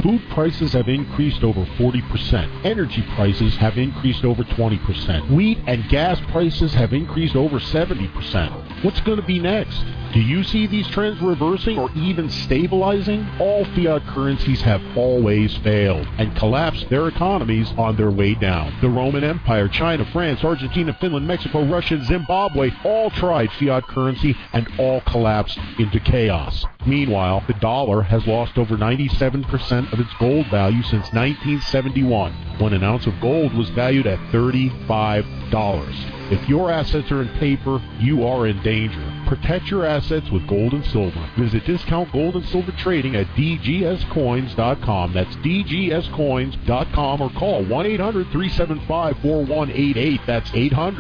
Food prices have increased over 40%. Energy prices have increased over 20%. Wheat and gas prices have increased over 70%. What's going to be next? Do you see these trends reversing or even stabilizing? All fiat currencies have always failed and collapsed their economies on their way down. The Roman Empire, China, France, Argentina, Finland, Mexico, Russia, and Zimbabwe all tried fiat currency and all collapsed into chaos. Meanwhile, the dollar has lost over 97% of its gold value since 1971, when an ounce of gold was valued at $35. If your assets are in paper, you are in danger. Protect your assets with gold and silver. Visit Discount Gold and Silver Trading at dgscoins.com. That's dgscoins.com, or call 1-800-375-4188. That's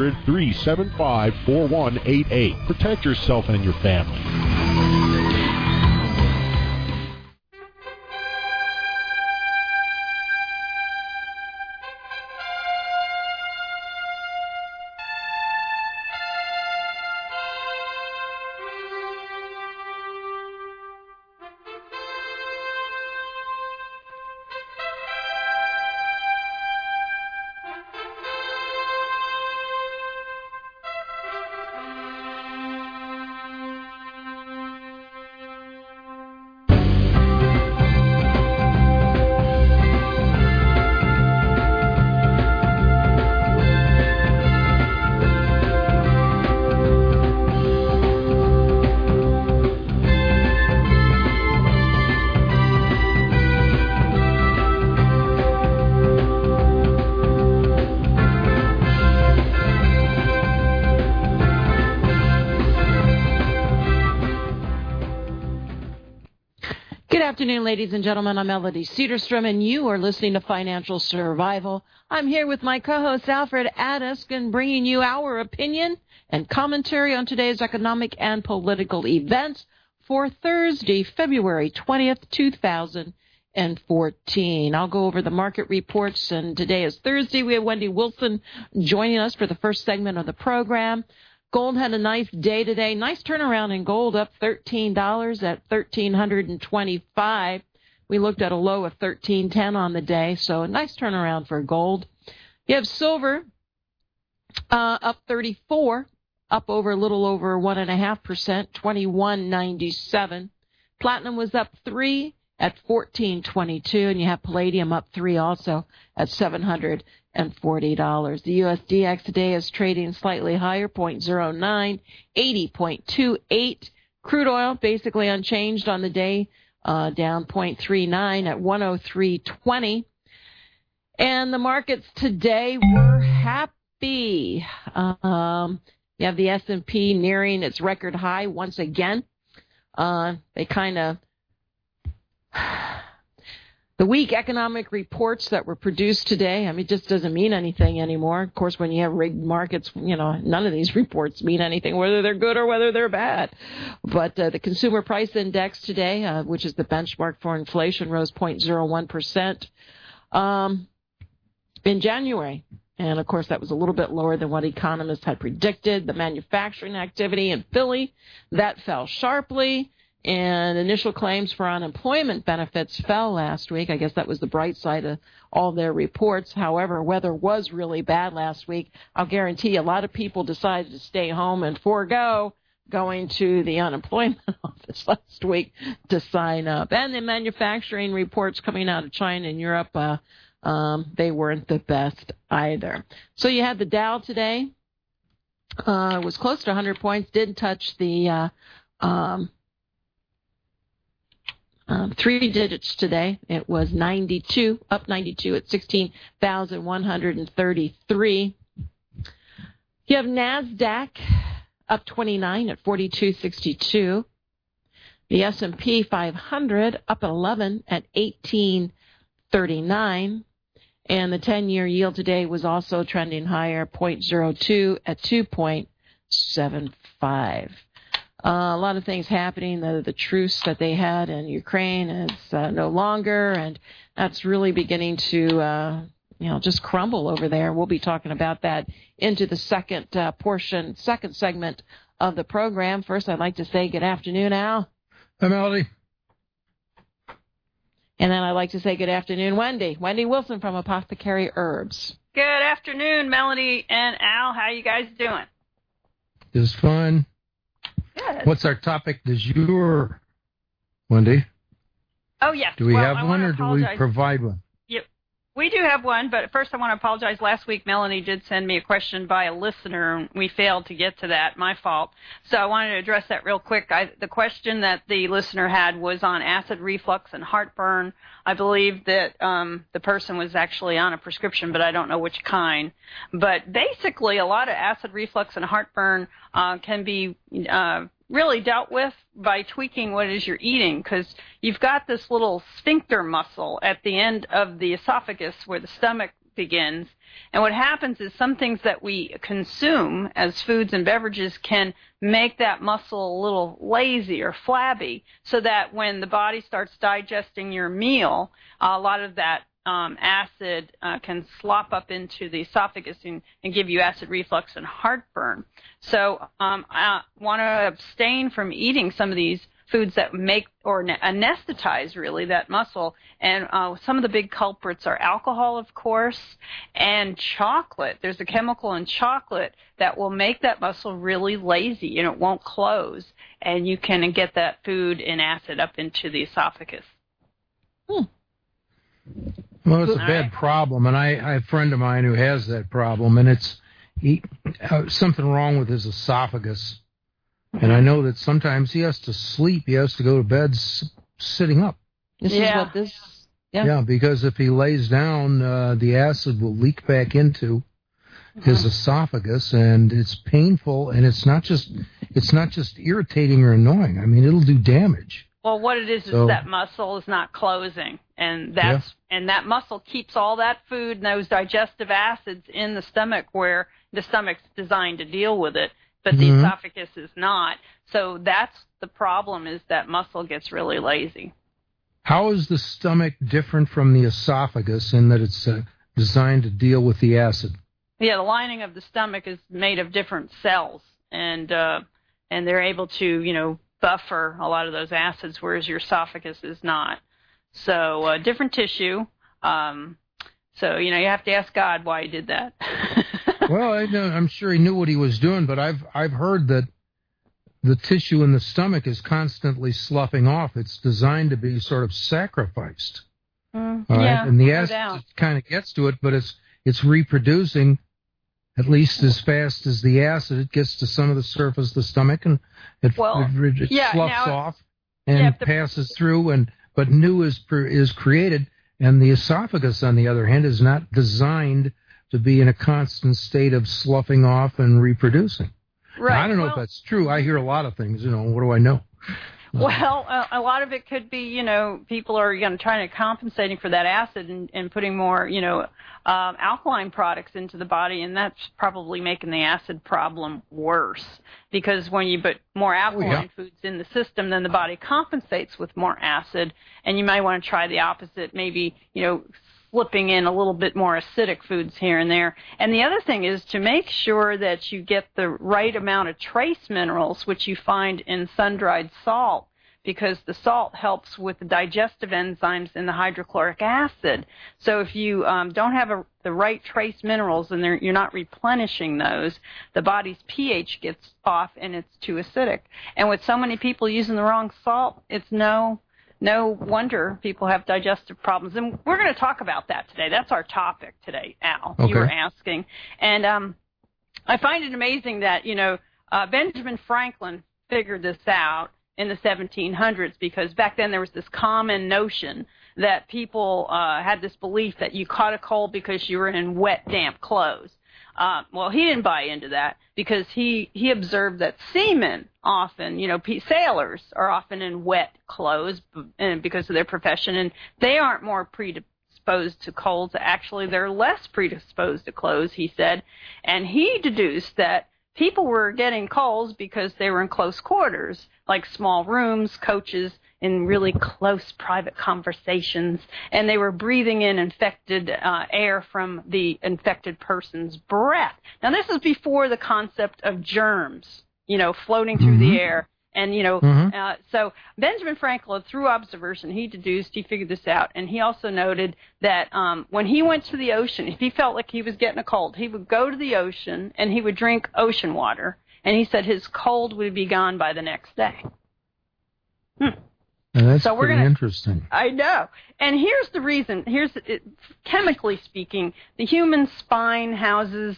800-375-4188. Protect yourself and your family. Good afternoon, ladies and gentlemen. I'm Melody Cedarstrom, and you are listening to Financial Survival. I'm here with my co-host, Alfred Addiskin, bringing you our opinion and commentary on today's economic and political events for Thursday, February 20th, 2014. I'll go over the market reports, and today is Thursday. We have Wendy Wilson joining us for the first segment of the program. Gold had a nice day today. Nice turnaround in gold, up $13 at $1,325. We looked at a low of $1,310 on the day, so a nice turnaround for gold. You have silver up 34, up over a little over 1.5%, $21.97. Platinum was up 3 at $14.22, and you have palladium up 3 also at $740. The USDX today is trading slightly higher, 0.09, 80.28. Crude oil basically unchanged on the day, down 0.39 at 103.20. And the markets today were happy. You have the S&P nearing its record high once again. They kind of... The weak economic reports that were produced today, I mean, it just doesn't mean anything anymore. Of course, when you have rigged markets, you know, none of these reports mean anything, whether they're good or whether they're bad. But the Consumer Price Index today, which is the benchmark for inflation, rose 0.01% in January. And, of course, that was a little bit lower than what economists had predicted. The manufacturing activity in Philly, that fell sharply. And initial claims for unemployment benefits fell last week. I guess that was the bright side of all their reports. However, weather was really bad last week. I'll guarantee a lot of people decided to stay home and forego going to the unemployment office last week to sign up. And the manufacturing reports coming out of China and Europe, they weren't the best either. So you had the Dow today. It was close to 100 points, did touch the... 3 digits today. It was 92, up 92 at 16,133. You have NASDAQ up 29 at 4262. The S&P 500 up 11 at 1839. And the 10-year yield today was also trending higher, 0.02 at 2.75. A lot of things happening. The truce that they had in Ukraine is no longer, and that's really beginning to, just crumble over there. We'll be talking about that into the second segment of the program. First, I'd like to say good afternoon, Al. Hi, Melody. And then I'd like to say good afternoon, Wendy. Wendy Wilson from Apothecary Herbs. Good afternoon, Melanie and Al. How you guys doing? It's fun. Good. What's our topic du jour, Wendy? Oh, yes. Do we have one, or do we provide one? Yep. We do have one, but first I want to apologize. Last week, Melanie did send me a question by a listener, and we failed to get to that. My fault. So I wanted to address that real quick. The question that the listener had was on acid reflux and heartburn. I believe that the person was actually on a prescription, but I don't know which kind. But basically, a lot of acid reflux and heartburn can be really dealt with by tweaking what it is you're eating, because you've got this little sphincter muscle at the end of the esophagus where the stomach begins. And what happens is some things that we consume as foods and beverages can make that muscle a little lazy or flabby, so that when the body starts digesting your meal, a lot of that acid can slop up into the esophagus and give you acid reflux and heartburn. So I want to abstain from eating some of these foods that make or anesthetize, really, that muscle. And some of the big culprits are alcohol, of course, and chocolate. There's a chemical in chocolate that will make that muscle really lazy, and it won't close. And you can get that food and acid up into the esophagus. Well, it's a bad problem, and I have a friend of mine who has that problem, and it's something wrong with his esophagus. And I know that sometimes he has to sleep. He has to go to bed sitting up. This is what this... Yeah, because if he lays down, the acid will leak back into his esophagus, and it's painful, and it's not just irritating or annoying. I mean, it'll do damage. Well, what it is that muscle is not closing, and that muscle keeps all that food and those digestive acids in the stomach, where the stomach's designed to deal with it, but the esophagus is not. So that's the problem, is that muscle gets really lazy. How is the stomach different from the esophagus in that it's designed to deal with the acid? Yeah, the lining of the stomach is made of different cells, and they're able to, buffer a lot of those acids, whereas your esophagus is not. So different tissue. So, you have to ask God why he did that. Well, I'm sure he knew what he was doing, but I've heard that the tissue in the stomach is constantly sloughing off. It's designed to be sort of sacrificed. All right? And the acid kind of gets to it, but it's reproducing at least as fast as the acid. It gets to some of the surface of the stomach, and it sloughs off and passes through, but new is created. And the esophagus, on the other hand, is not designed to be in a constant state of sloughing off and reproducing. Right. Now, I don't know if that's true. I hear a lot of things. What do I know? Well, a lot of it could be, people are trying to compensating for that acid and putting more, alkaline products into the body, and that's probably making the acid problem worse. Because when you put more alkaline foods in the system, then the body compensates with more acid, and you might want to try the opposite, maybe, slipping in a little bit more acidic foods here and there. And the other thing is to make sure that you get the right amount of trace minerals, which you find in sun-dried salt, because the salt helps with the digestive enzymes in the hydrochloric acid. So if you don't have the right trace minerals and you're not replenishing those, the body's pH gets off and it's too acidic. And with so many people using the wrong salt, it's no wonder people have digestive problems. And we're going to talk about that today. That's our topic today, Al. Okay. You were asking. And I find it amazing that, Benjamin Franklin figured this out in the 1700s, because back then there was this common notion that people had this belief that you caught a cold because you were in wet, damp clothes. Well, he didn't buy into that, because he observed that seamen often, sailors are often in wet clothes because of their profession, and they aren't more predisposed to colds. Actually, they're less predisposed to colds, he said. And he deduced that people were getting colds because they were in close quarters, like small rooms, coaches, in really close private conversations, and they were breathing in infected air from the infected person's breath. Now, this is before the concept of germs, floating through the air And, so Benjamin Franklin, through observation, he figured this out. And he also noted that when he went to the ocean, if he felt like he was getting a cold, he would go to the ocean and he would drink ocean water. And he said his cold would be gone by the next day. And that's pretty interesting. I know. And here's the reason. Chemically speaking, the human spine houses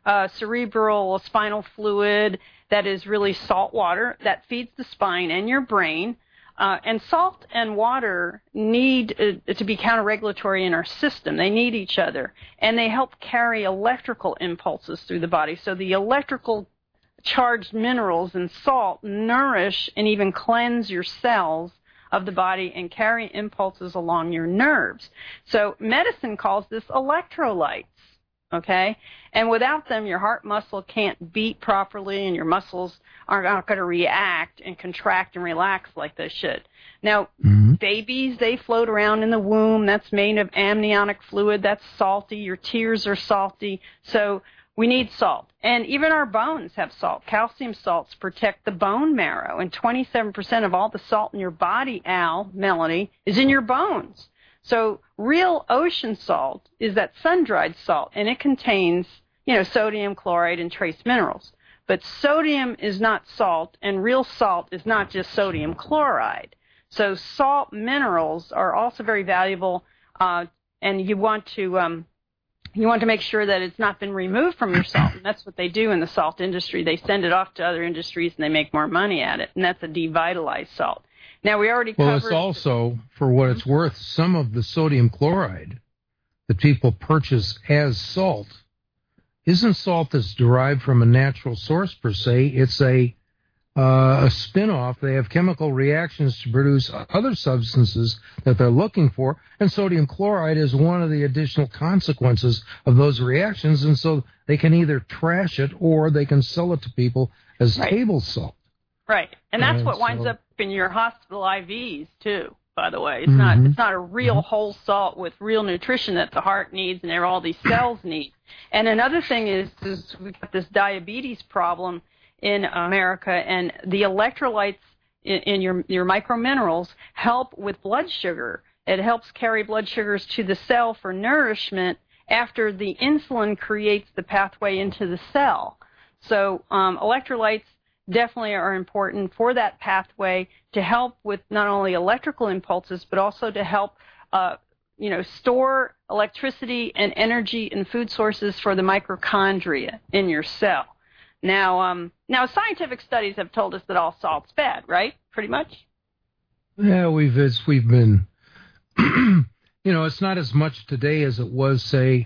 cerebral spinal fluid that is really salt water that feeds the spine and your brain. And salt and water need to be counter-regulatory in our system. They need each other. And they help carry electrical impulses through the body. So the electrical charged minerals in salt nourish and even cleanse your cells of the body and carry impulses along your nerves. So medicine calls this electrolytes, okay? And without them, your heart muscle can't beat properly and your muscles are not going to react and contract and relax like they should. Now, babies, they float around in the womb. That's made of amniotic fluid. That's salty. Your tears are salty. So we need salt. And even our bones have salt. Calcium salts protect the bone marrow. And 27% of all the salt in your body, Melanie, is in your bones. So real ocean salt is that sun-dried salt, and it contains, sodium, chloride, and trace minerals. But sodium is not salt, and real salt is not just sodium chloride. So salt minerals are also very valuable, and you want to make sure that it's not been removed from your salt. And that's what they do in the salt industry. They send it off to other industries, and they make more money at it. And that's a devitalized salt. Now, we already covered... Well, it's also, for what it's worth, some of the sodium chloride that people purchase as salt isn't salt that's derived from a natural source per se. It's a spin-off. They have chemical reactions to produce other substances that they're looking for, and sodium chloride is one of the additional consequences of those reactions, and so they can either trash it or they can sell it to people as table salt. Right, and that's what winds up in your hospital IVs, too, by the way. It's not a real whole salt with real nutrition that the heart needs and all these cells need. And another thing is we've got this diabetes problem in America, and the electrolytes in your microminerals help with blood sugar. It helps carry blood sugars to the cell for nourishment after the insulin creates the pathway into the cell. So electrolytes definitely are important for that pathway to help with not only electrical impulses, but also to help store electricity and energy and food sources for the mitochondria in your cell. Now scientific studies have told us that all salt's bad, right? Pretty much. Yeah, we've been, it's not as much today as it was, say,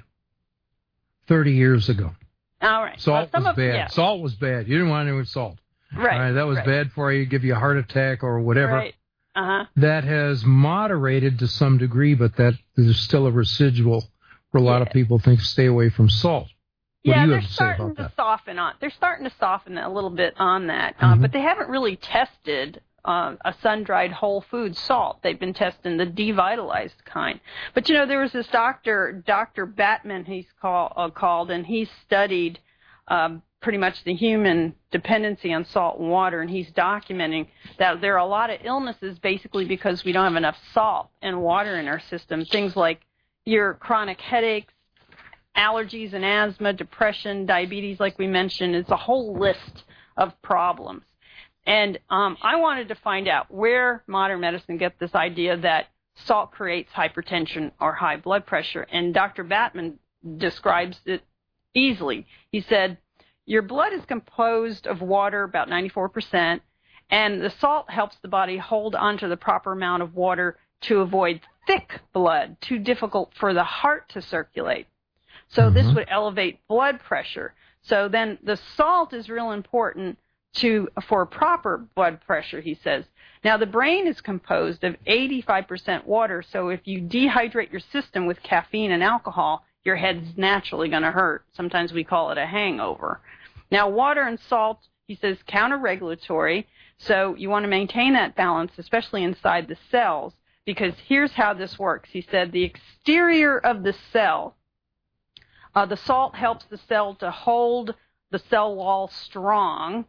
30 years ago. All right. Salt was bad. Yeah. Salt was bad. You didn't want any with salt. Right. That was bad for you. Give you a heart attack or whatever. Right. That has moderated to some degree, but that there's still a residual where a lot of people think stay away from salt. They're starting to soften a little bit on that, but they haven't really tested a sun-dried whole food salt. They've been testing the devitalized kind. But there was this Dr. Batman, he's called, and he studied pretty much the human dependency on salt and water, and he's documenting that there are a lot of illnesses basically because we don't have enough salt and water in our system. Things like your chronic headaches, allergies and asthma, depression, diabetes, like we mentioned. It's a whole list of problems. And I wanted to find out where modern medicine gets this idea that salt creates hypertension or high blood pressure. And Dr. Batman describes it easily. He said, your blood is composed of water, about 94%, and the salt helps the body hold onto the proper amount of water to avoid thick blood, too difficult for the heart to circulate. So this would elevate blood pressure. So then the salt is real important for proper blood pressure, he says. Now, the brain is composed of 85% water, so if you dehydrate your system with caffeine and alcohol, your head's naturally going to hurt. Sometimes we call it a hangover. Now, water and salt, he says, counter-regulatory, so you want to maintain that balance, especially inside the cells, because here's how this works. He said the exterior of the cell, the salt helps the cell to hold the cell wall strong,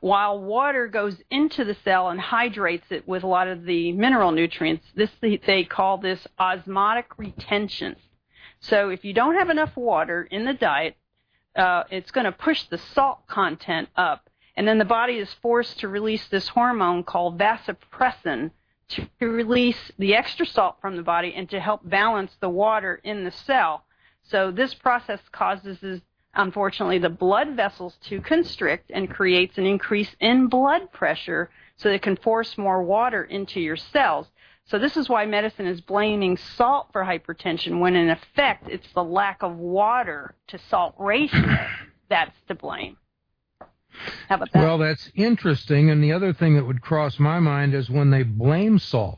while water goes into the cell and hydrates it with a lot of the mineral nutrients. They call this osmotic retention. So if you don't have enough water in the diet, it's going to push the salt content up. And then the body is forced to release this hormone called vasopressin to release the extra salt from the body and to help balance the water in the cell. So this process causes, unfortunately, the blood vessels to constrict and creates an increase in blood pressure so that it can force more water into your cells. So this is why medicine is blaming salt for hypertension when, in effect, it's the lack of water to salt ratio that's to blame. How about that? Well, that's interesting. And the other thing that would cross my mind is when they blame salt,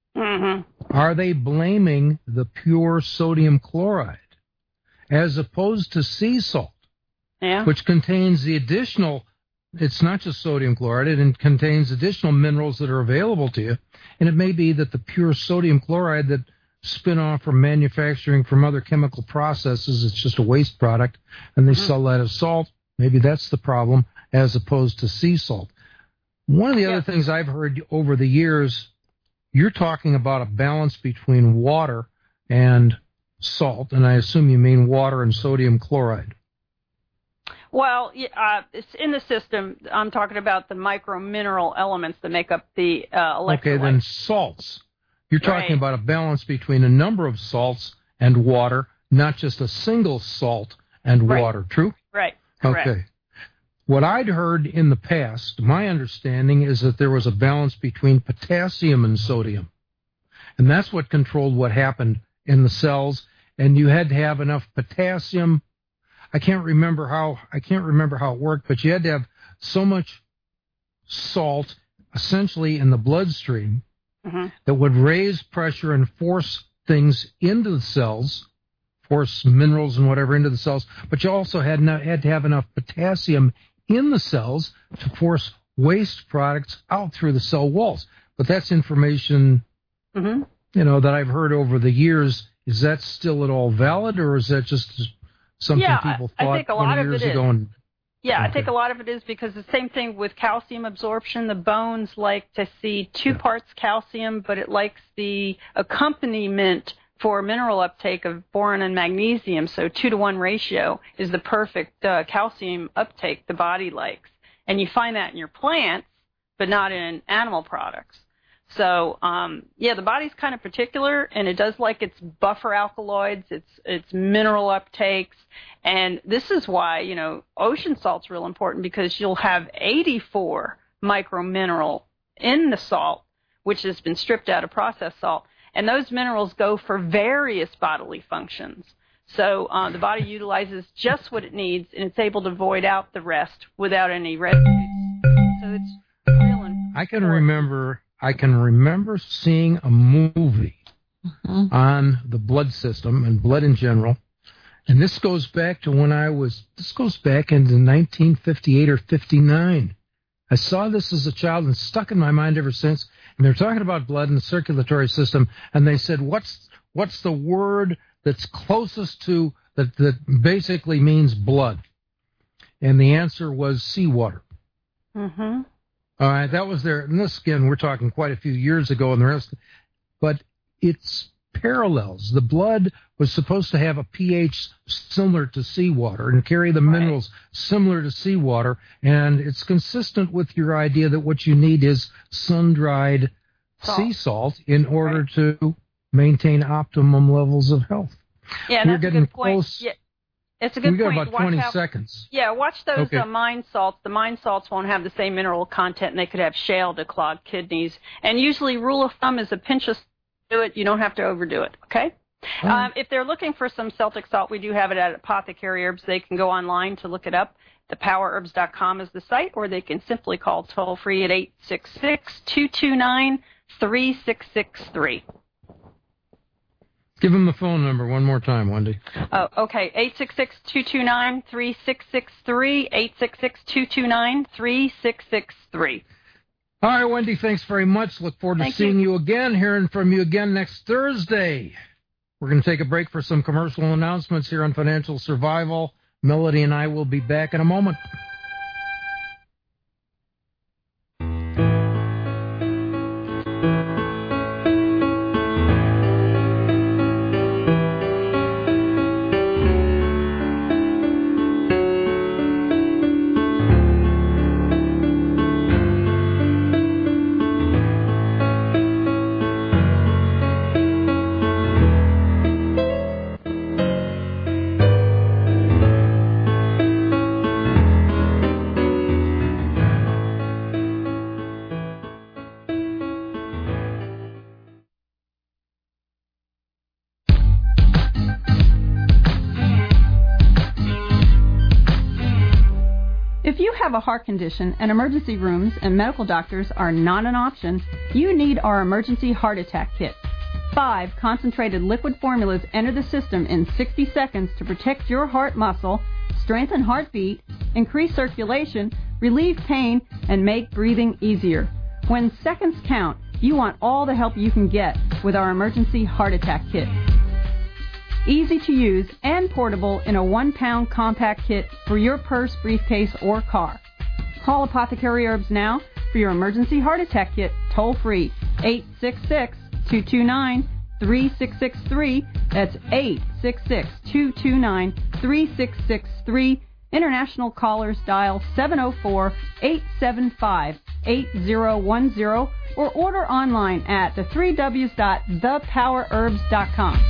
are they blaming the pure sodium chloride as opposed to sea salt, which contains the additional, it's not just sodium chloride, it contains additional minerals that are available to you. And it may be that the pure sodium chloride that spin off from manufacturing from other chemical processes, it's just a waste product, and they sell that as salt. Maybe that's the problem, as opposed to sea salt. One of the other things I've heard over the years, you're talking about a balance between water and salt, and I assume you mean water and sodium chloride. Well, it's in the system. I'm talking about the micromineral elements that make up the electrolytes. Okay, then salts. You're talking about a balance between a number of salts and water, not just a single salt and water. True? Right. Correct. Okay. What I'd heard in the past, my understanding is that there was a balance between potassium and sodium. And that's what controlled what happened in the cells. And you had to have enough potassium. I can't remember how it worked, but you had to have so much salt essentially in the bloodstream that would raise pressure and force things into the cells, force minerals and whatever into the cells, but you also had to have enough potassium in the cells to force waste products out through the cell walls. But that's information, that I've heard over the years. Is that still at all valid, or is that just something people thought 20 years ago? I think a lot of it is because the same thing with calcium absorption. The bones like to see 2 parts calcium, but it likes the accompaniment for mineral uptake of boron and magnesium. So 2-to-1 ratio is the perfect calcium uptake the body likes. And you find that in your plants, but not in animal products. So, the body's kind of particular, and it does like its buffer alkaloids, its mineral uptakes. And this is why, ocean salt's real important, because you'll have 84 micromineral in the salt, which has been stripped out of processed salt. And those minerals go for various bodily functions. So the body utilizes just what it needs, and it's able to void out the rest without any residues. So it's real important. I can remember seeing a movie on the blood system and blood in general, and this goes back into 1958 or 59. I saw this as a child and stuck in my mind ever since. And they're talking about blood and the circulatory system, and they said, what's the word that's closest to that basically means blood? And the answer was seawater. All right, that was there. And this, again, we're talking quite a few years ago, and the rest. But it's parallels. The blood was supposed to have a pH similar to seawater and carry the minerals similar to seawater, and it's consistent with your idea that what you need is sun-dried sea salt in order to maintain optimum levels of health. Yeah, we're that's getting a good point. close. Yeah. It's a good point. We got about 20 seconds. Yeah, watch those mine salts. The mine salts won't have the same mineral content, and they could have shale to clog kidneys. And usually, rule of thumb is a pinch of do it. You don't have to overdo it, okay? If they're looking for some Celtic salt, we do have it at Apothecary Herbs. They can go online to look it up. ThePowerHerbs.com is the site, or they can simply call toll-free at 866-229-3663. Give them the phone number one more time, Wendy. Oh, okay. 866-229-3663, 866-229-3663. All right, Wendy, thanks very much. Look forward to seeing you again, hearing from you again next Thursday. We're going to take a break for some commercial announcements here on Financial Survival. Melody and I will be back in a moment. If you have a heart condition and emergency rooms and medical doctors are not an option, you need our emergency heart attack kit. 5 concentrated liquid formulas enter the system in 60 seconds to protect your heart muscle, strengthen heartbeat, increase circulation, relieve pain, and make breathing easier. When seconds count, you want all the help you can get with our emergency heart attack kit. Easy to use and portable in a 1-pound compact kit for your purse, briefcase, or car. Call Apothecary Herbs now for your emergency heart attack kit toll free. 866-229-3663. That's 866-229-3663. International callers dial 704-875-8010 or order online at the3ws.thepowerherbs.com.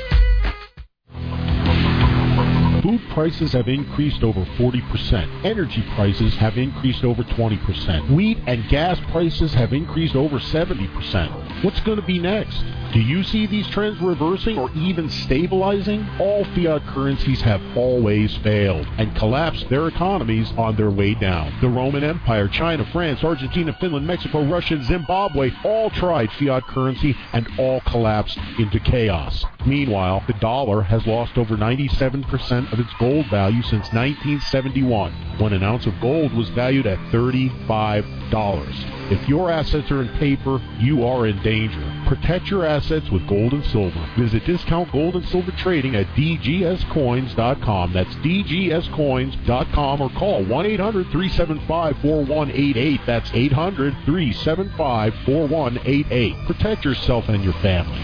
Food prices have increased over 40%. Energy prices have increased over 20%. Wheat and gas prices have increased over 70%. What's going to be next? Do you see these trends reversing or even stabilizing? All fiat currencies have always failed and collapsed their economies on their way down. The Roman Empire, China, France, Argentina, Finland, Mexico, Russia, and Zimbabwe all tried fiat currency and all collapsed into chaos. Meanwhile, the dollar has lost over 97% of its gold value since 1971, when an ounce of gold was valued at $35. If your assets are in paper, you are in danger. Protect your assets with gold and silver. Visit Discount Gold and Silver Trading at dgscoins.com. That's dgscoins.com, or call 1-800-375-4188. That's 800-375-4188. Protect yourself and your family.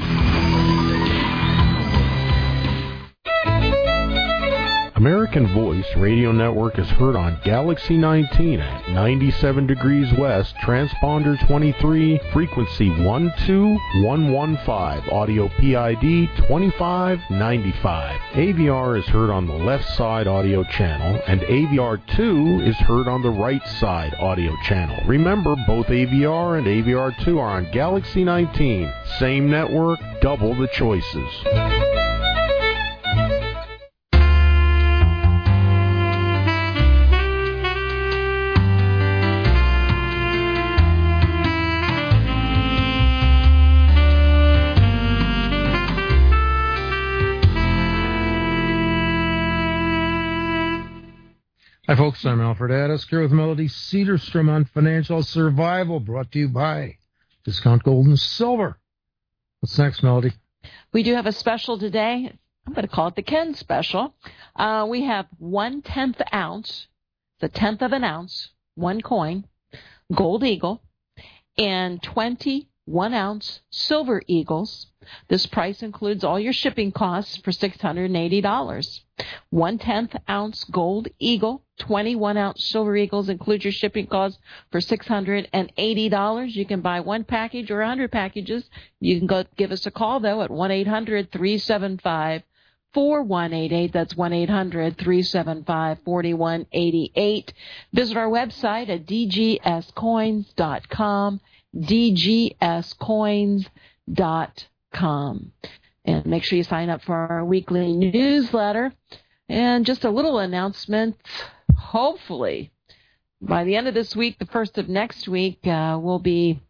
American Voice Radio Network is heard on Galaxy 19 at 97 degrees west, transponder 23, frequency 12115, audio PID 2595. AVR is heard on the left side audio channel, and AVR 2 is heard on the right side audio channel. Remember, both AVR and AVR 2 are on Galaxy 19. Same network, double the choices. Hi, folks. I'm Alfred Addis here with Melody Cedarstrom on Financial Survival, brought to you by Discount Gold and Silver. What's next, Melody? We do have a special today. I'm going to call it the Ken special. We have 1/10 ounce, the 1/10 of an ounce, one coin, Gold Eagle, and 21 ounce Silver Eagles. This price includes all your shipping costs for $680. 1/10 ounce Gold Eagle, 21 ounce Silver Eagles include your shipping costs for $680. You can buy one package or 100 packages. You can go give us a call, though, at 1-800-375-4188. That's 1-800-375-4188. Visit our website at dgscoins.com, dgscoins.com. And make sure you sign up for our weekly newsletter. And just a little announcement, hopefully, by the end of this week, the first of next week, we'll be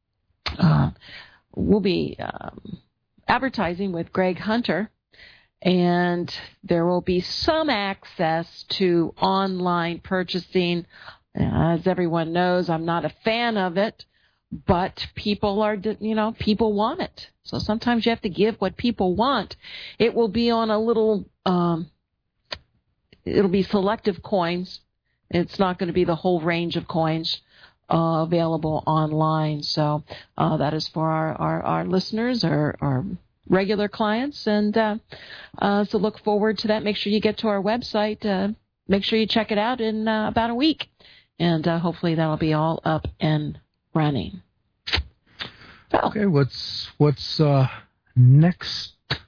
advertising with Greg Hunter, and there will be some access to online purchasing. As everyone knows, I'm not a fan of it, but people want it. So sometimes you have to give what people want. It will be on a little, it'll be selective coins. It's not going to be the whole range of coins. available online. So that is for our listeners, our regular clients, and so look forward to that. Make sure you get to our website. Make sure you check it out in about a week, and hopefully that'll be all up and running. So. Okay, what's next?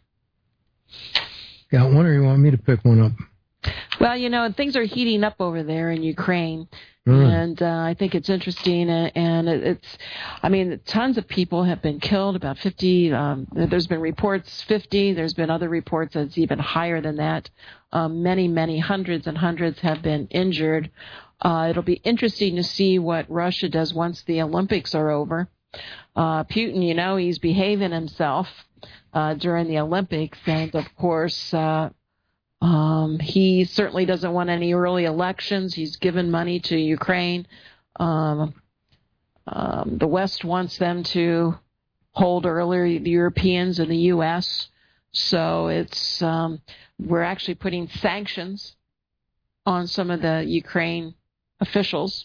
Got one, or you want me to pick one up? Well, things are heating up over there in Ukraine. And I think it's interesting, and tons of people have been killed, about 50. There's been reports 50. There's been other reports that's even higher than that. Many hundreds and hundreds have been injured. It'll be interesting to see what Russia does once the Olympics are over. Putin, he's behaving himself during the Olympics, and of course, he certainly doesn't want any early elections. He's given money to Ukraine. The West wants them to hold earlier, the Europeans and the U.S. So it's we're actually putting sanctions on some of the Ukraine officials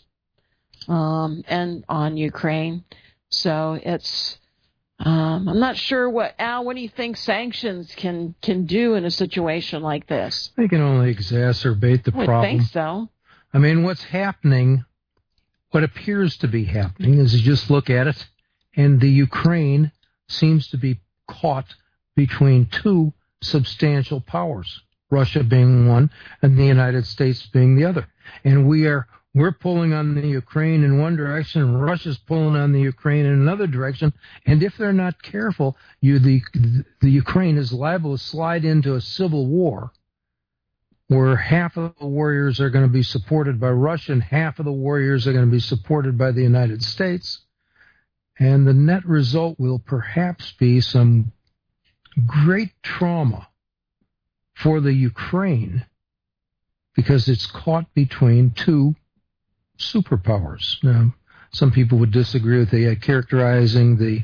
and on Ukraine. So it's I'm not sure Al, what do you think sanctions can do in a situation like this? They can only exacerbate the problem. I think so. I mean, what's happening, what appears to be happening, is you just look at it, and the Ukraine seems to be caught between two substantial powers, Russia being one and the United States being the other. And we're pulling on the Ukraine in one direction, and Russia's pulling on the Ukraine in another direction. And if they're not careful, the Ukraine is liable to slide into a civil war where half of the warriors are going to be supported by Russia and half of the warriors are going to be supported by the United States. And the net result will perhaps be some great trauma for the Ukraine because it's caught between two superpowers. Now, some people would disagree with characterizing the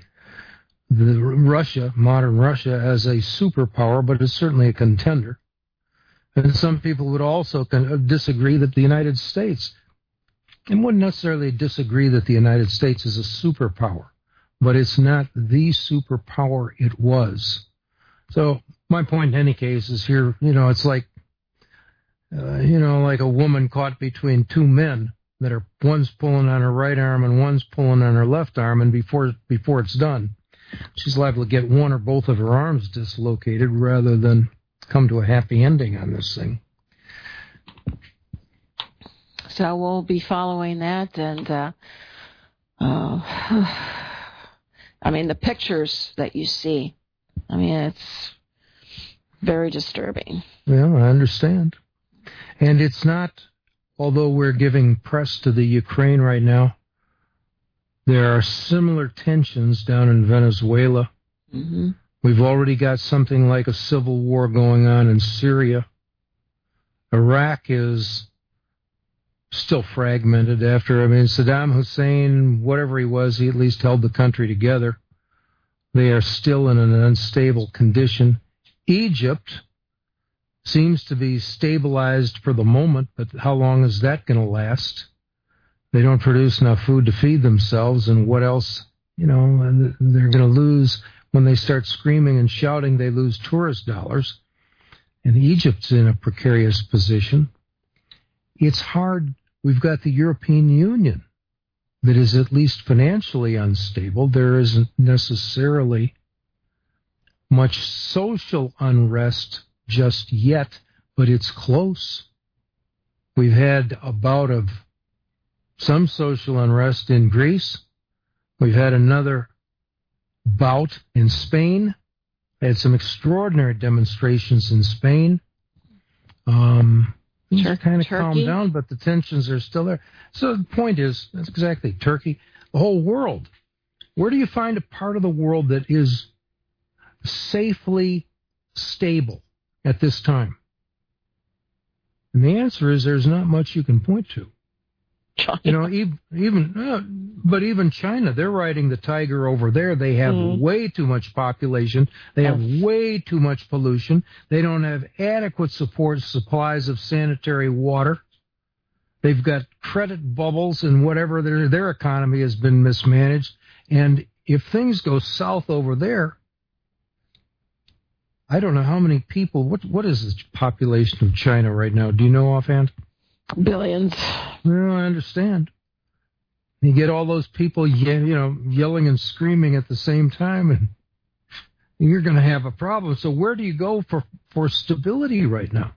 Russia, modern Russia, as a superpower, but it's certainly a contender. And some people would also disagree that the United States, and wouldn't necessarily disagree that the United States is a superpower, but it's not the superpower it was. So my point in any case is here, it's like, like a woman caught between two men that are, one's pulling on her right arm and one's pulling on her left arm, and before it's done, she's liable to get one or both of her arms dislocated rather than come to a happy ending on this thing. So we'll be following that, and the pictures that you see, it's very disturbing. Well, I understand. And it's not, although we're giving press to the Ukraine right now, there are similar tensions down in Venezuela. Mm-hmm. We've already got something like a civil war going on in Syria. Iraq is still fragmented after, Saddam Hussein, whatever he was, he at least held the country together. They are still in an unstable condition. Egypt seems to be stabilized for the moment, but how long is that going to last? They don't produce enough food to feed themselves, and what else? They're going to lose, when they start screaming and shouting, they lose tourist dollars. And Egypt's in a precarious position. It's hard. We've got the European Union that is at least financially unstable. There isn't necessarily much social unrest just yet, but it's close. We've had a bout of some social unrest in Greece. We've had another bout in Spain. Had some extraordinary demonstrations in Spain. Things kind of calmed down, but the tensions are still there. So the point is, that's exactly Turkey, the whole world. Where do you find a part of the world that is safely stable at this time? And the answer is there's not much you can point to. China. Even China, they're riding the tiger over there. They have way too much population. They have way too much pollution. They don't have adequate supplies of sanitary water. They've got credit bubbles and whatever. Their economy has been mismanaged. And if things go south over there, I don't know how many people. What is the population of China right now? Do you know offhand? Billions. Well, I understand. You get all those people, yelling and screaming at the same time, and you're going to have a problem. So where do you go for stability right now?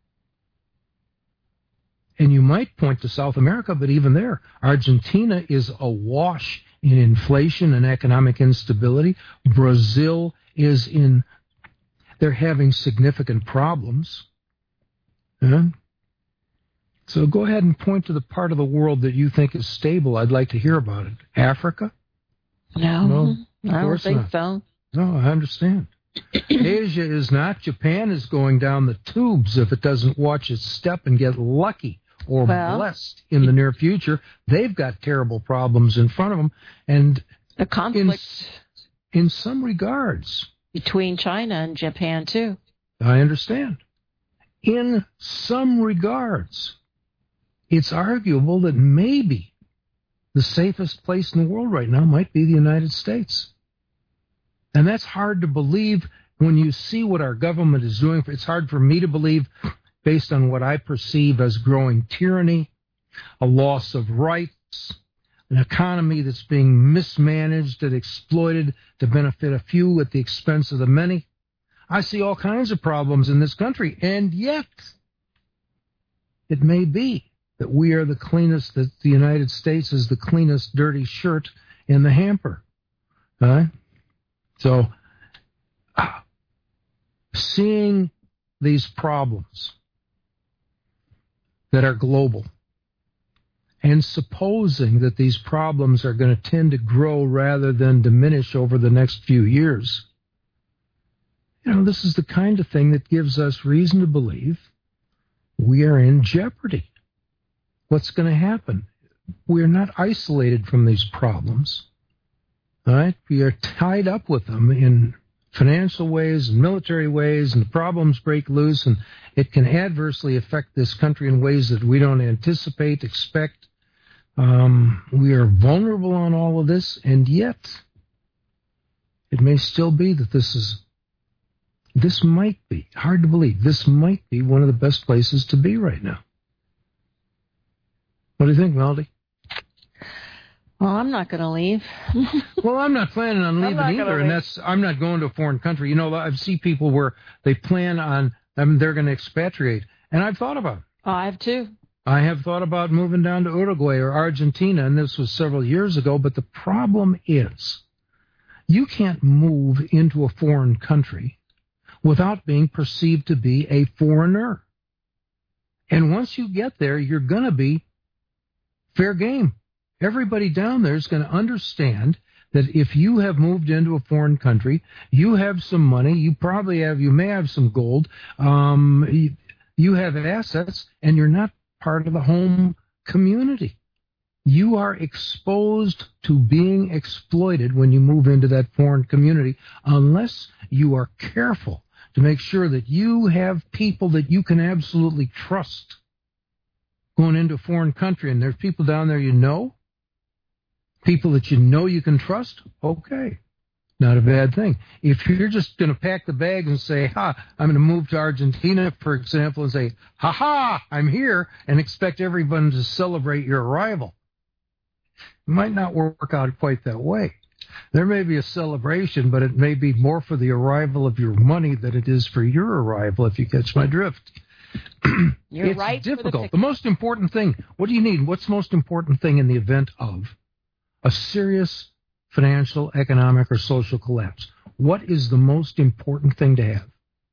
And you might point to South America, but even there, Argentina is awash in inflation and economic instability. Brazil is they're having significant problems. So go ahead and point to the part of the world that you think is stable. I'd like to hear about it. Africa? No, I don't think so. No, I understand. Asia is not. Japan is going down the tubes if it doesn't watch its step and get lucky or blessed in the near future. They've got terrible problems in front of them. And the conflict in some regards between China and Japan, too. I understand. In some regards, it's arguable that maybe the safest place in the world right now might be the United States. And that's hard to believe when you see what our government is doing. It's hard for me to believe based on what I perceive as growing tyranny, a loss of rights, an economy that's being mismanaged and exploited to benefit a few at the expense of the many. I see all kinds of problems in this country, and yet it may be that we are the cleanest, that the United States is the cleanest dirty shirt in the hamper. All right? So, seeing these problems that are global and supposing that these problems are going to tend to grow rather than diminish over the next few years, this is the kind of thing that gives us reason to believe we are in jeopardy. What's going to happen? We're not isolated from these problems. All right? We are tied up with them in financial ways and military ways, and the problems break loose, and it can adversely affect this country in ways that we don't anticipate, expect. We are vulnerable on all of this, and yet it may still be that this might be, hard to believe, this might be one of the best places to be right now. What do you think, Melody? Well, I'm not going to leave. Well, I'm not planning on leaving either, and I'm not going to a foreign country. I've seen people where they plan on, they're going to expatriate, and I've thought about it. I have too. I have thought about moving down to Uruguay or Argentina, and this was several years ago, but the problem is you can't move into a foreign country without being perceived to be a foreigner. And once you get there, you're going to be fair game. Everybody down there is going to understand that if you have moved into a foreign country, you have some money, you may have some gold, you have assets, and you're not part of the home community. You are exposed to being exploited when you move into that foreign community unless you are careful to make sure that you have people that you can absolutely trust going into a foreign country. And there's people down there people that you can trust, okay, not a bad thing. If you're just going to pack the bags and say, I'm going to move to Argentina, for example, and say, I'm here, and expect everyone to celebrate your arrival, it might not work out quite that way. There may be a celebration, but it may be more for the arrival of your money than it is for your arrival, if you catch my drift. It's right. Difficult. The most important thing, what do you need? What's the most important thing in the event of a serious financial, economic, or social collapse? What is the most important thing to have?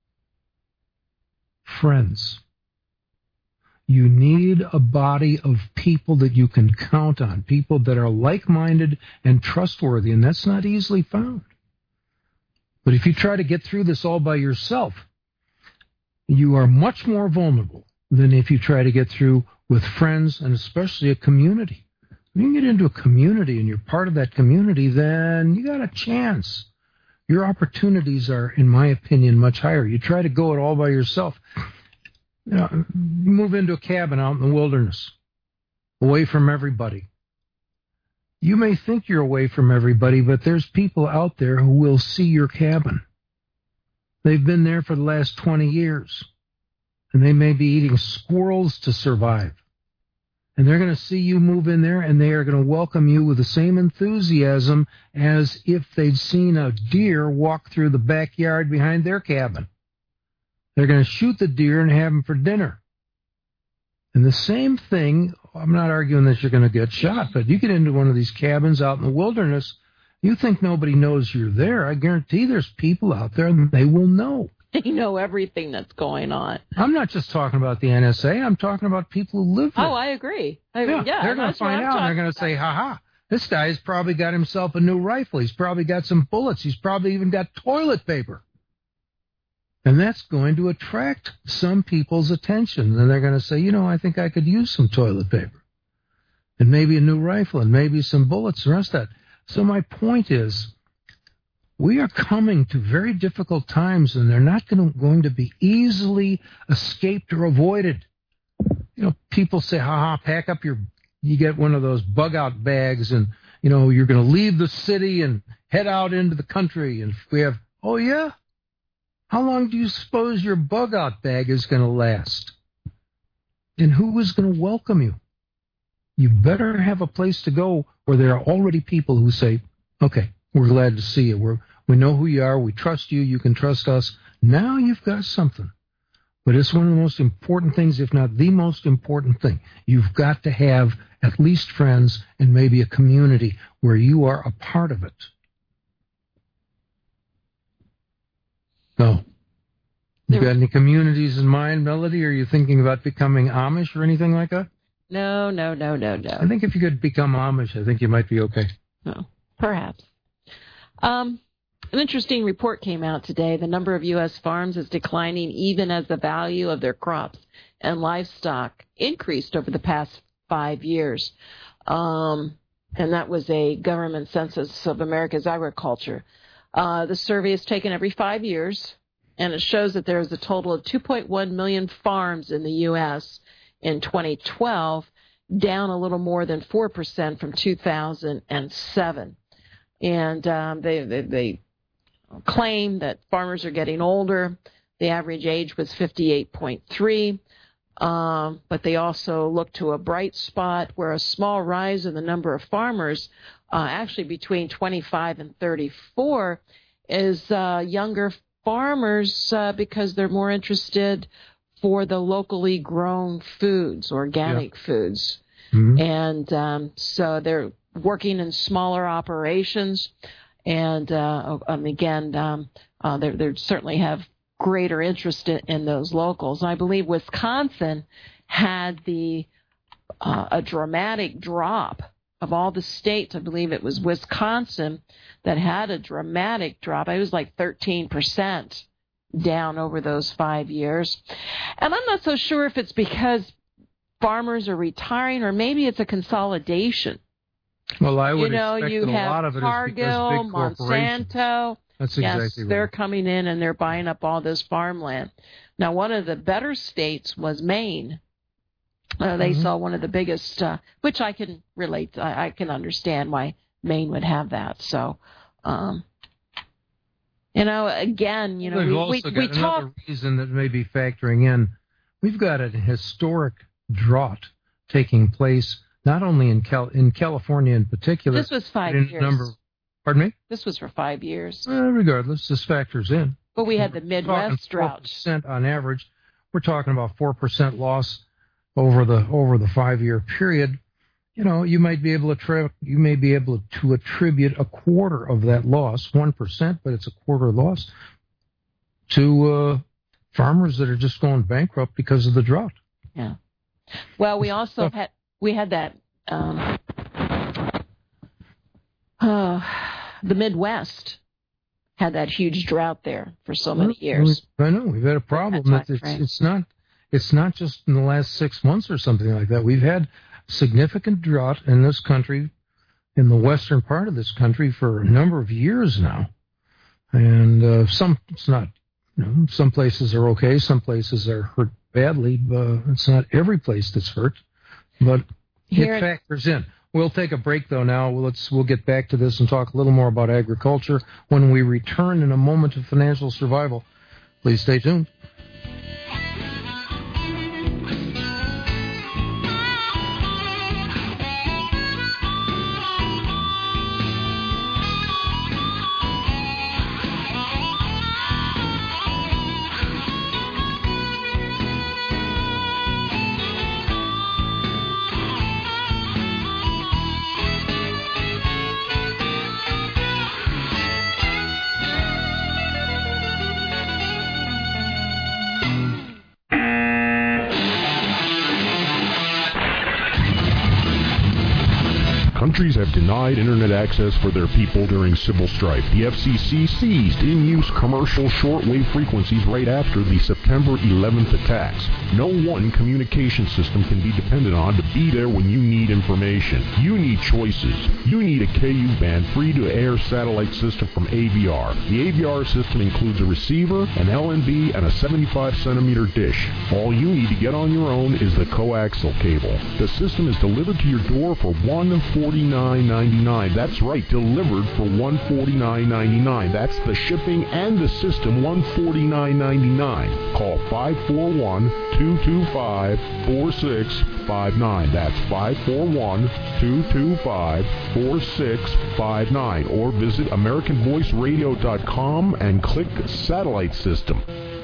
Friends. You need a body of people that you can count on, people that are like-minded and trustworthy, and that's not easily found. But if you try to get through this all by yourself, you are much more vulnerable than if you try to get through with friends and especially a community. When you get into a community and you're part of that community, then you got a chance. Your opportunities are, in my opinion, much higher. You try to go it all by yourself. You move into a cabin out in the wilderness. away from everybody. You may think you're away from everybody, but there's people out there who will see your cabin. They've been there for the last 20 years, and they may be eating squirrels to survive. And they're going to see you move in there, and they are going to welcome you with the same enthusiasm as if they'd seen a deer walk through the backyard behind their cabin. They're going to shoot the deer and have him for dinner. And the same thing, I'm not arguing that you're going to get shot, but you get into one of these cabins out in the wilderness, you think nobody knows you're there. I guarantee there's people out there, and they will know. They know everything that's going on. I'm not just talking about the NSA. I'm talking about people who live there. Oh, I agree. They're going to find out, and they're going to say, ha-ha, this guy's probably got himself a new rifle. He's probably got some bullets. He's probably even got toilet paper. And that's going to attract some people's attention. And they're going to say, I think I could use some toilet paper. And maybe a new rifle, and maybe some bullets, and the rest of that. So my point is, we are coming to very difficult times, and they're not going to be easily escaped or avoided. People say, pack up you get one of those bug-out bags, and, you're going to leave the city and head out into the country. And we have, oh, yeah? How long do you suppose your bug-out bag is going to last? And who is going to welcome you? You better have a place to go where there are already people who say, okay, we're glad to see you. We know who you are. We trust you. You can trust us. Now you've got something. But it's one of the most important things, if not the most important thing. You've got to have at least friends and maybe a community where you are a part of it. So, you got any communities in mind, Melody? Are you thinking about becoming Amish or anything like that? No. I think if you could become Amish, I think you might be okay. No, perhaps. An interesting report came out today. The number of U.S. farms is declining even as the value of their crops and livestock increased over the past 5 years. And that was a government census of America's agriculture. The survey is taken every 5 years, and it shows that there is a total of 2.1 million farms in the U.S. in 2012, down a little more than 4% from 2007. And they claim that farmers are getting older. The average age was 58.3. But they also look to a bright spot where a small rise in the number of farmers, actually between 25 and 34, is younger farmers because they're more interested for the locally grown foods, organic foods. Mm-hmm. And so they're working in smaller operations. And again, they certainly have greater interest in those locals. And I believe Wisconsin had a dramatic drop of all the states. I believe it was Wisconsin that had a dramatic drop. It was like 13% down over those 5 years. And I'm not so sure if it's because farmers are retiring or maybe it's a consolidation. Well, I would expect that a lot of it Cargill, is because big corporations. Monsanto. That's exactly right. They're coming in and they're buying up all this farmland. Now, one of the better states was Maine. They saw one of the biggest, which I can relate to. I can understand why Maine would have that. So, again, we've also got another reason that may be factoring in. We've got a historic drought taking place, not only in California in particular. This was 5 years. Pardon me? This was for 5 years. Regardless, this factors in. But we had the Midwest drought. 4% on average. We're talking about 4% loss over the 5-year period. You might be able to attribute a quarter of that loss, 1%, but it's a quarter loss, to farmers that are just going bankrupt because of the drought. Yeah. Well, we also had that the Midwest had that huge drought there for so many years. I know we've had a problem that it's not just in the last 6 months or something like that. We've had significant drought in this country, in the western part of this country, for a number of years now, and it's not. Some places are okay, some places are hurt badly. But it's not every place that's hurt, but It factors in. We'll take a break, though, now. We'll get back to this and talk a little more about agriculture when we return in a moment of financial survival. Please stay tuned. Countries have denied internet access for their people during civil strife. The FCC seized in-use commercial shortwave frequencies right after the September 11th attacks. No one communication system can be depended on to be there when you need information. You need choices. You need a KU-band free-to-air satellite system from AVR. The AVR system includes a receiver, an LNB, and a 75-centimeter dish. All you need to get on your own is the coaxial cable. The system is delivered to your door for $149.99. That's right, delivered for $149.99. That's the shipping and the system, $149.99. Call 541-225-4659. That's 541-225-4659. Or visit AmericanVoiceRadio.com and click Satellite System.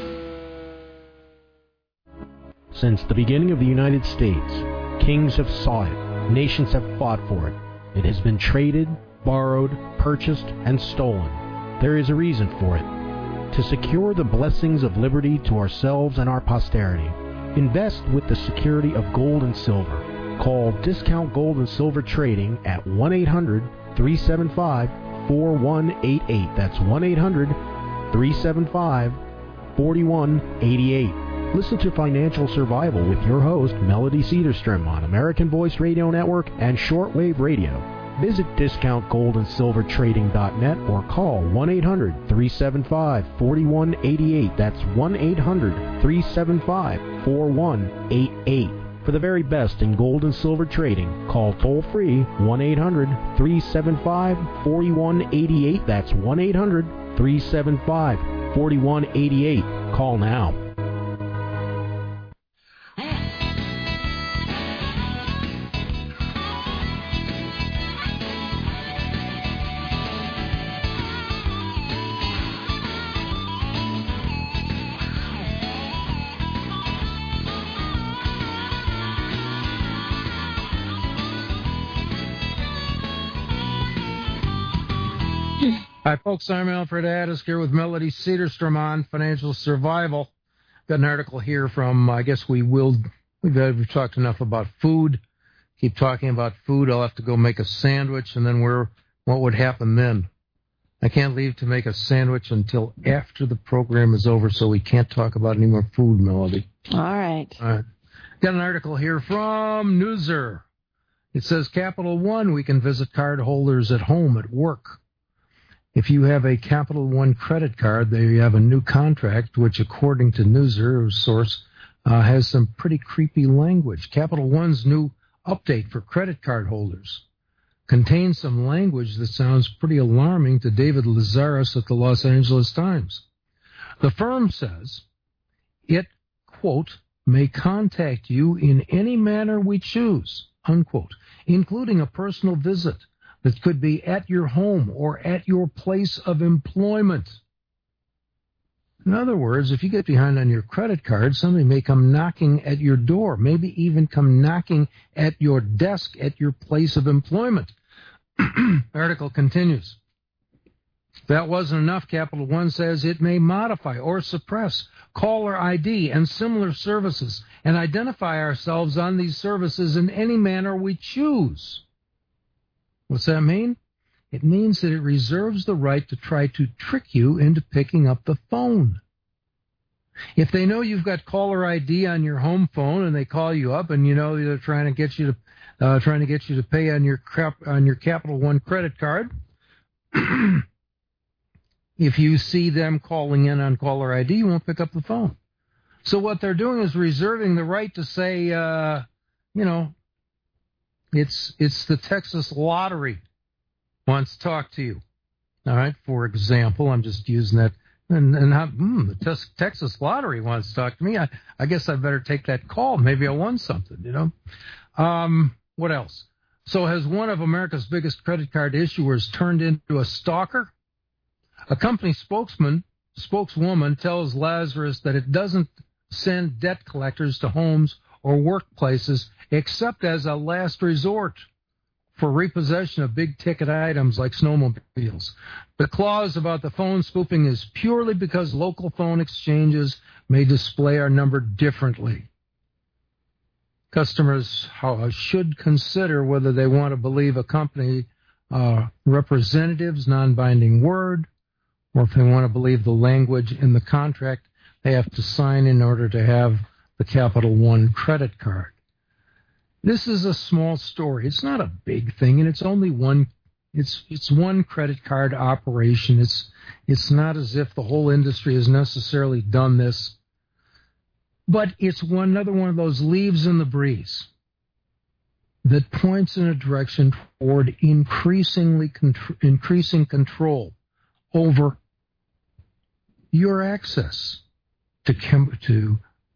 Since the beginning of the United States, kings have sought it. Nations have fought for it. It has been traded, borrowed, purchased, and stolen. There is a reason for it. To secure the blessings of liberty to ourselves and our posterity, invest with the security of gold and silver. Call Discount Gold and Silver Trading at 1-800-375-4188. That's 1-800-375-4188. Listen to Financial Survival with your host, Melody Cedarstrom, on American Voice Radio Network and Shortwave Radio. Visit DiscountGoldandSilverTrading.net or call 1-800-375-4188. That's 1-800-375-4188. For the very best in gold and silver trading, call toll-free 1-800-375-4188. That's 1-800-375-4188. Call now. Hi, folks. I'm Alfred Addis here with Melody Cedarstrom on Financial Survival. Got an article here from, I guess we've talked enough about food. Keep talking about food. I'll have to go make a sandwich, and then what would happen then? I can't leave to make a sandwich until after the program is over, so we can't talk about any more food, Melody. All right. Got an article here from Newser. It says, Capital One, we can visit card holders at home, at work. If you have a Capital One credit card, they have a new contract, which, according to Newser source, has some pretty creepy language. Capital One's new update for credit card holders contains some language that sounds pretty alarming to David Lazaris at the Los Angeles Times. The firm says it, quote, may contact you in any manner we choose, unquote, including a personal visit that could be at your home or at your place of employment. In other words, if you get behind on your credit card, somebody may come knocking at your door, maybe even come knocking at your desk at your place of employment. The article continues. If that wasn't enough, Capital One says it may modify or suppress caller ID and similar services and identify ourselves on these services in any manner we choose. What's that mean? It means that it reserves the right to try to trick you into picking up the phone. If they know you've got caller ID on your home phone and they call you up and you know they're trying to get you to pay on your Capital One credit card, if you see them calling in on caller ID, you won't pick up the phone. So what they're doing is reserving the right to say, It's the Texas Lottery wants to talk to you. All right, for example, I'm just using that. And the Texas Lottery wants to talk to me. I guess I better take that call. Maybe I won something, you know. What else? So has one of America's biggest credit card issuers turned into a stalker? A company spokeswoman tells Lazarus that it doesn't send debt collectors to homes or workplaces except as a last resort for repossession of big-ticket items like snowmobiles. The clause about the phone spoofing is purely because local phone exchanges may display our number differently. Customers should consider whether they want to believe a company representative's non-binding word, or if they want to believe the language in the contract they have to sign in order to have the Capital One credit card. This is a small story. It's not a big thing, and it's only one. It's one credit card operation. It's not as if the whole industry has necessarily done this, but it's another one of those leaves in the breeze that points in a direction toward increasing control over your access to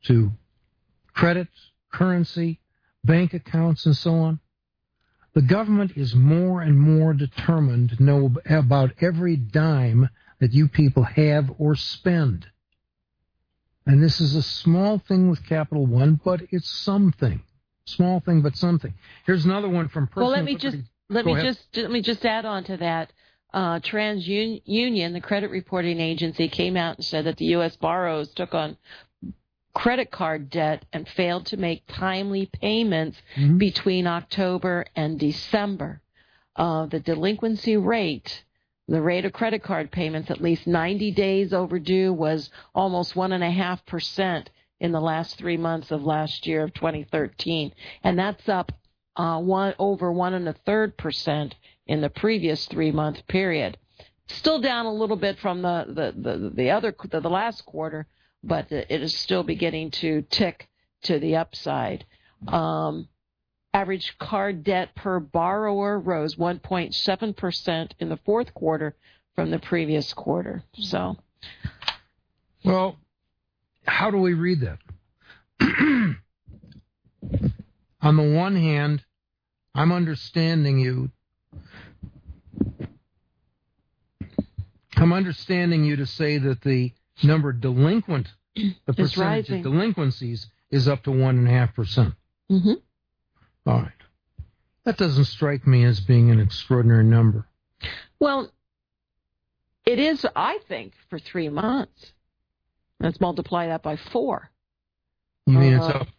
credit, currency, bank accounts, and so on. The government is more and more determined to know about every dime that you people have or spend. And this is a small thing with Capital One, but it's something. Small thing, but something. Here's another one from Personal. Well, let me just add on to that. TransUnion, the credit reporting agency, came out and said that the U.S. borrowers took on credit card debt and failed to make timely payments between October and December. The delinquency rate, the rate of credit card payments at least 90 days overdue, was almost 1.5% in the last 3 months of last year of 2013, and that's up over 1.33% in the previous 3-month period. Still down a little bit from the last quarter, but it is still beginning to tick to the upside. Average card debt per borrower rose 1.7% in the fourth quarter from the previous quarter. So, well, how do we read that? On the one hand, I'm understanding you. I'm understanding you to say that the number delinquent, the percentage of delinquencies is up to 1.5%. Mm-hmm. All right. That doesn't strike me as being an extraordinary number. Well, it is, I think, for 3 months. Let's multiply that by 4. You mean it's up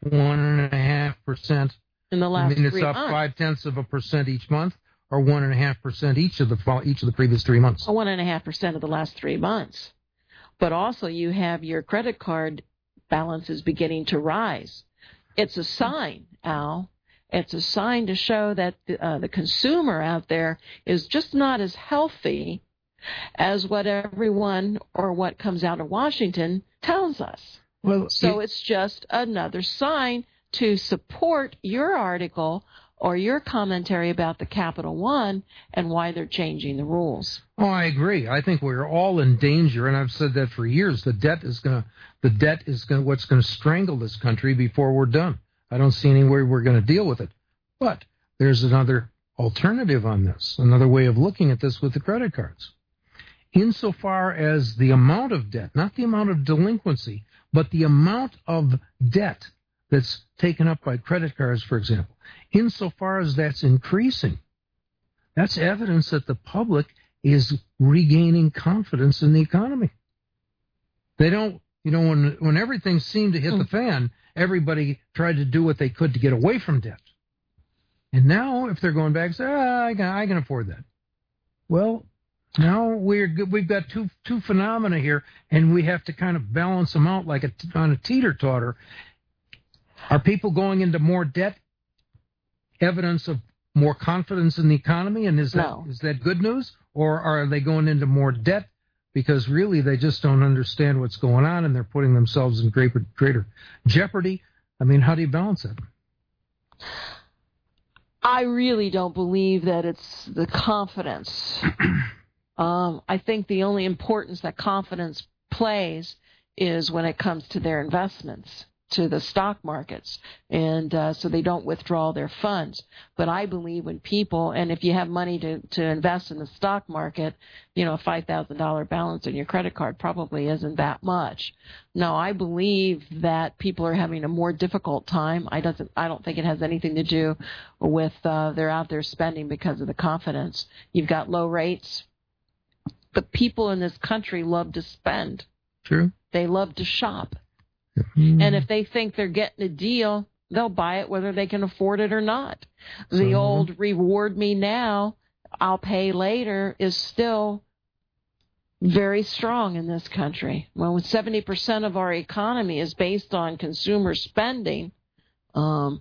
1.5%? In the last 3 months. You mean it's up 0.5% each month, or 1.5% each of the previous 3 months? 1.5% of the last 3 months. But also you have your credit card balances beginning to rise. It's a sign, Al. It's a sign to show that the consumer out there is just not as healthy as what everyone or what comes out of Washington tells us. Well, so it's just another sign to support your article or your commentary about the Capital One and why they're changing the rules. Oh, I agree. I think we're all in danger, and I've said that for years. The debt is what's going to strangle this country before we're done. I don't see any way we're going to deal with it. But there's another alternative on this, another way of looking at this with the credit cards. Insofar as the amount of debt, not the amount of delinquency, but the amount of debt that's taken up by credit cards, for example, insofar as that's increasing, that's evidence that the public is regaining confidence in the economy. They don't, when everything seemed to hit the fan, everybody tried to do what they could to get away from debt. And now, if they're going back and say, I can afford that. Well, now we've got two phenomena here, and we have to kind of balance them out like on a teeter-totter. Are people going into more debt evidence of more confidence in the economy, and is that good news? Or are they going into more debt because really they just don't understand what's going on and they're putting themselves in greater jeopardy? I mean, how do you balance that? I really don't believe that it's the confidence. I think the only importance that confidence plays is when it comes to their investments, to the stock markets, and so they don't withdraw their funds. But I believe when people, and if you have money to invest in the stock market, a $5,000 balance on your credit card probably isn't that much. No, I believe that people are having a more difficult time. I don't think it has anything to do with they're out there spending because of the confidence. You've got low rates. But people in this country love to spend. True. They love to shop. And if they think they're getting a deal, they'll buy it whether they can afford it or not. The old reward me now, I'll pay later is still very strong in this country. Well, 70% of our economy is based on consumer spending. It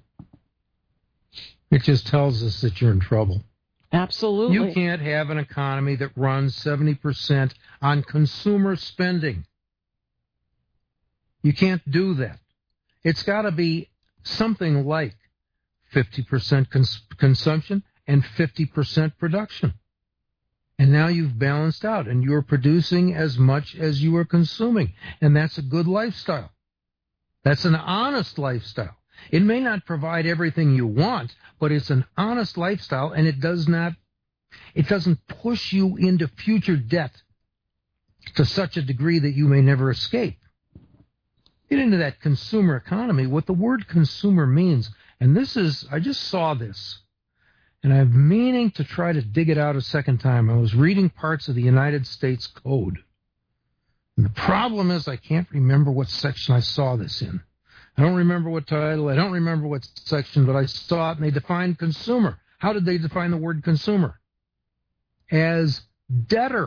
just tells us that you're in trouble. Absolutely. You can't have an economy that runs 70% on consumer spending. You can't do that. It's got to be something like 50% consumption and 50% production. And now you've balanced out, and you're producing as much as you are consuming. And that's a good lifestyle. That's an honest lifestyle. It may not provide everything you want, but it's an honest lifestyle, and it doesn't push you into future debt to such a degree that you may never escape. Get into that consumer economy, what the word consumer means. And I just saw this, and I'm meaning to try to dig it out a second time. I was reading parts of the United States Code. And the problem is I can't remember what section I saw this in. I don't remember what title, I don't remember what section, but I saw it, and they defined consumer. How did they define the word consumer? As debtor.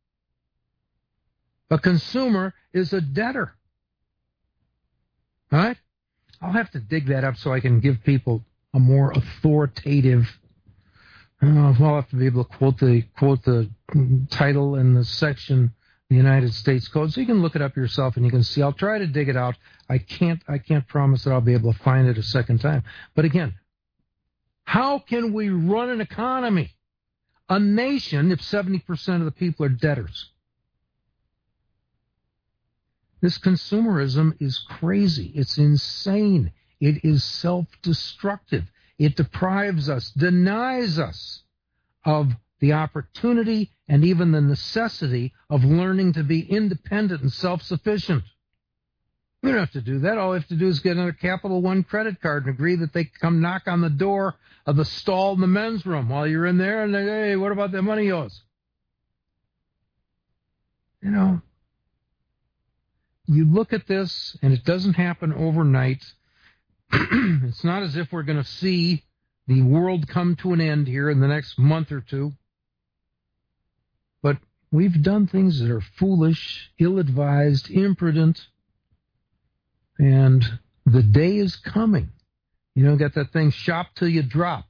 A consumer is a debtor. All right? I'll have to dig that up so I can give people a more authoritative. I'll have to be able to quote the title and the section, the United States Code, so you can look it up yourself and you can see. I'll try to dig it out. I can't promise that I'll be able to find it a second time. But again, how can we run an economy, a nation, if 70% of the people are debtors? This consumerism is crazy. It's insane. It is self-destructive. It deprives us, denies us of the opportunity and even the necessity of learning to be independent and self-sufficient. We don't have to do that. All we have to do is get another Capital One credit card and agree that they come knock on the door of the stall in the men's room while you're in there and they say, hey, what about the money yours? You look at this, and it doesn't happen overnight. It's not as if we're going to see the world come to an end here in the next month or two. But we've done things that are foolish, ill-advised, imprudent, and the day is coming. Got that thing, shop till you drop.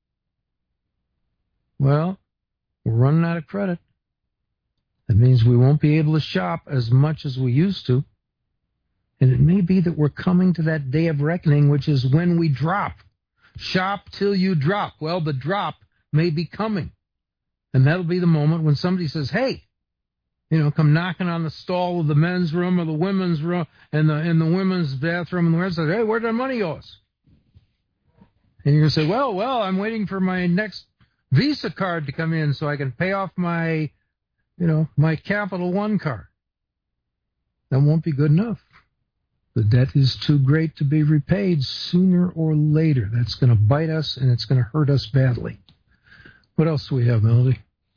Well, we're running out of credit. That means we won't be able to shop as much as we used to. And it may be that we're coming to that day of reckoning, which is when we drop. Shop till you drop. Well, the drop may be coming. And that'll be the moment when somebody says, hey, come knocking on the stall of the men's room or the women's room and the women's bathroom and the rest of it. Hey, where'd that money yours? And you're going to say, well, I'm waiting for my next Visa card to come in so I can pay off my Capital One card. That won't be good enough. The debt is too great to be repaid sooner or later. That's going to bite us, and it's going to hurt us badly. What else do we have, Melody?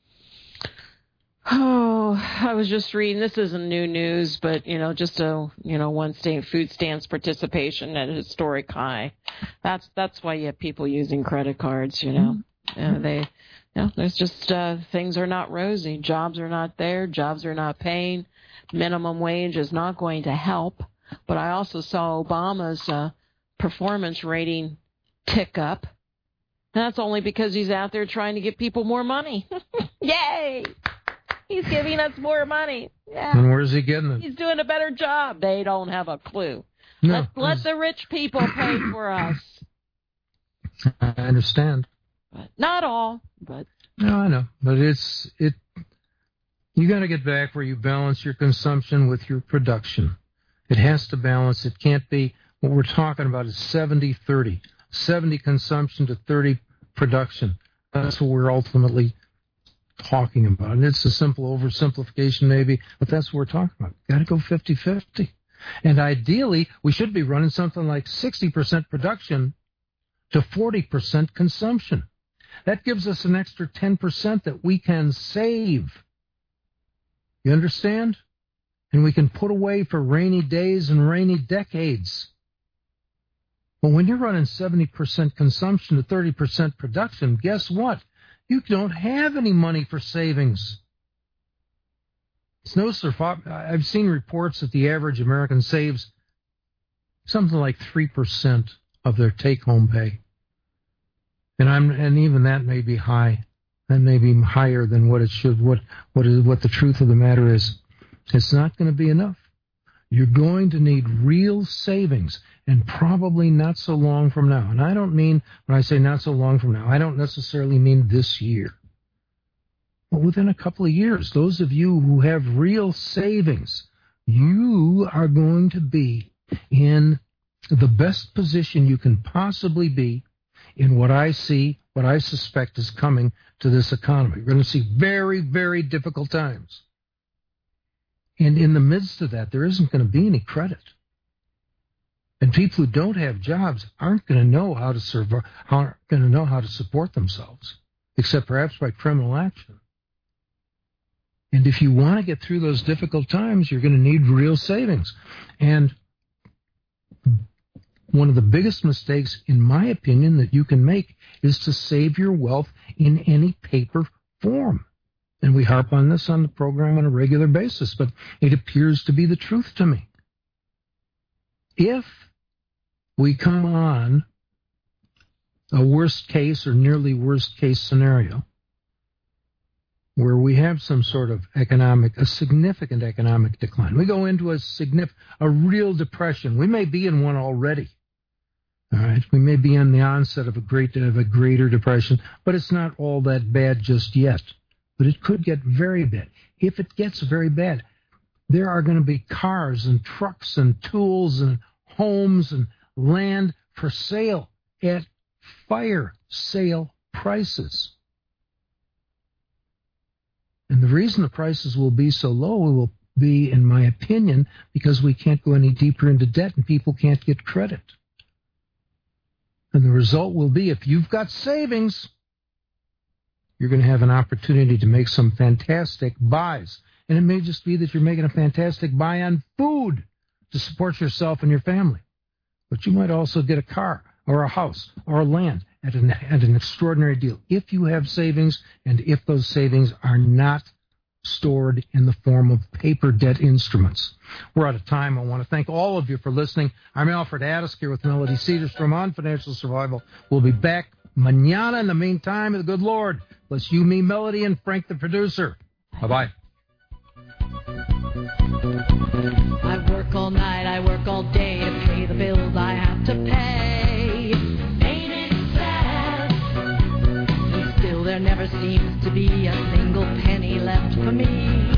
Oh, I was just reading. This isn't new news, but, just one state food stamps participation at a historic high. That's why you have people using credit cards, there's just things are not rosy. Jobs are not there. Jobs are not paying. Minimum wage is not going to help. But I also saw Obama's performance rating tick up. And that's only because he's out there trying to give people more money. Yay! He's giving us more money. Yeah. And where's he getting it? He's doing a better job. They don't have a clue. No, Let the rich people pay for us. I understand. But not all, but... No, I know. But you got to get back where you balance your consumption with your production. It has to balance. It can't be, what we're talking about is 70-30. 70 consumption to 30 production. That's what we're ultimately talking about. And it's a simple oversimplification maybe, but that's what we're talking about. Got to go 50-50. And ideally, we should be running something like 60% production to 40% consumption. That gives us an extra 10% that we can save. You understand? And we can put away for rainy days and rainy decades. But when you're running 70% consumption to 30% production, guess what? You don't have any money for savings. It's no surprise. I've seen reports that the average American saves something like 3% of their take-home pay. And even that may be high. That may be higher than what it should. What the truth of the matter is, it's not going to be enough. You're going to need real savings, and probably not so long from now. And I don't mean, when I say not so long from now, I don't necessarily mean this year. But within a couple of years, those of you who have real savings, you are going to be in the best position you can possibly be in what I suspect is coming to this economy. We're going to see very, very difficult times. And in the midst of that, there isn't going to be any credit. And people who don't have jobs aren't going to know how to survive, aren't going to know how to support themselves, except perhaps by criminal action. And if you want to get through those difficult times, you're going to need real savings. And one of the biggest mistakes, in my opinion, that you can make is to save your wealth in any paper form. And we harp on this on the program on a regular basis, but it appears to be the truth to me. If we come on a worst case or nearly worst case scenario, where we have some sort of a significant economic decline, we go into a real depression. We may be in one already. All right, we may be on the onset of a greater depression, but it's not all that bad just yet. But it could get very bad. If it gets very bad, there are going to be cars and trucks and tools and homes and land for sale at fire sale prices. And the reason the prices will be so low will be, in my opinion, because we can't go any deeper into debt and people can't get credit. And the result will be, if you've got savings, you're going to have an opportunity to make some fantastic buys. And it may just be that you're making a fantastic buy on food to support yourself and your family. But you might also get a car or a house or land at an extraordinary deal if you have savings and if those savings are not stored in the form of paper debt instruments. We're out of time. I want to thank all of you for listening. I'm Alfred Addis here with Melody Cedarstrom on Financial Survival. We'll be back mañana. In the meantime, the good Lord bless you, me, Melody, and Frank, the producer. Bye-bye. I work all night, I work all day to pay the bills I have to pay. Ain't it sad? And still there never seems to be a single penny left for me.